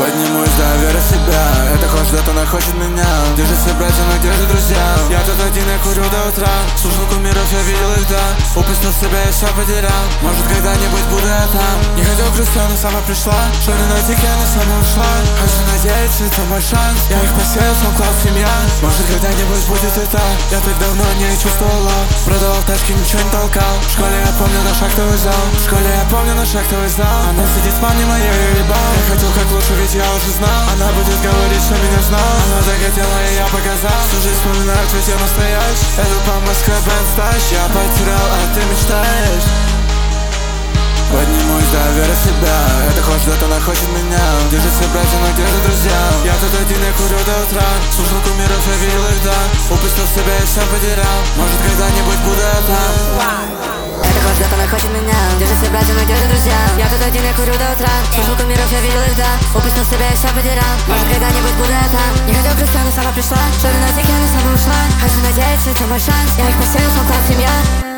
Поднимусь до веры в себя. Это хочет, это она хочет меня. Где же все братья, но где же друзья? Я тут один, я курю до утра. Слушал кумиров, я видел их, да. Упустил себя, я все потерял. Может когда-нибудь буду я там. Не хотел грустью, она сама пришла. Шоры на тике, она сама ушла. Хочу надеяться, это мой шанс. Я их посеял, сам класс, семья. Может когда-нибудь будет это. Я так давно не чувствовал лав. Продавал тачки, ничего не толкал. В школе я помню наш актовый зал. В школе я помню наш актовый зал. Она сидит с мамой моей и ебал. Я хотел как лучше, ведь я уже знал. Она будет говорить, что меня знал. Она захотела, и я показал. Всю жизнь вспоминаю, ведь я настоящий. Иду по Москве, бренд стащ. Я потерял, а ты мечтаешь. Поднимусь до веры в себя. Это хочет, это она хочет меня. Где же все братья, но где же друзья? Я тут один, я курю до утра. Слушал кумиров, я видел их, да. Упустил себя и все потерял. Может когда-нибудь буду я там. Это хочет, это она хочет меня. Где же все братья, но где же друзья? Я тут один, я курю до утра. Слушал кумиров, я видел их, да. Упустил себя и все потерял. Может когда-нибудь буду я там. Не хотел грустью, она сама пришла. Шоры на тике, она сама ушла. Хочу надеяться, это мой шанс. Я их посеял, сам класс, семья.